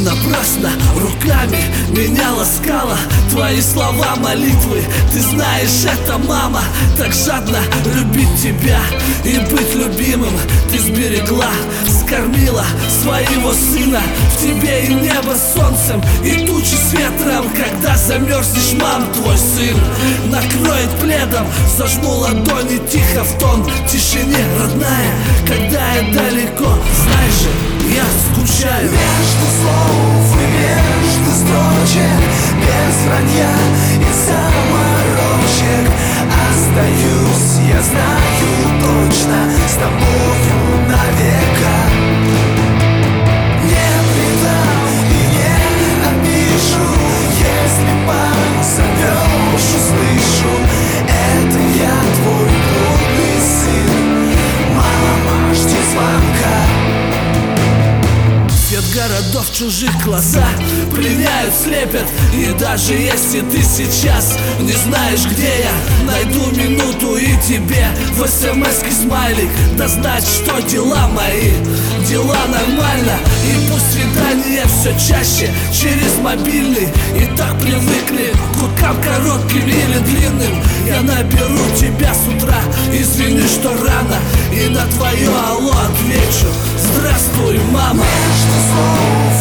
напрасно руками меня ласкала. Твои слова молитвы, ты знаешь, это мама. Так жадно любить тебя и быть любимым ты сберегла, скормила своего сына. В тебе и небо солнцем, и тучи с ветром. Когда замерзнешь, мам, твой сын накроет пледом. Зажму ладони тихо в тон тишине, родная. Когда я далеко, знай же, я скучаю. Между слов и между строчек, без вранья и заморочек остаюсь, я знаю точно, с тобою навека. Не предам и не обижу, если позовешь, услышу. Это я, твой блудный сын, мама, жди звонка. Свет городов, чужих глаза пленяют, слепят. И даже если ты сейчас не знаешь, где я, найду минуту и тебе в смс-ке смайлик. Да знать, что дела мои, дела нормально. И пусть свидания все чаще через мобильный. И так привыкли к гудкам коротким или длинным. Я наберу тебя с утра, извини, что рано, и на твое алло отвечу: здравствуй, мама. Между слов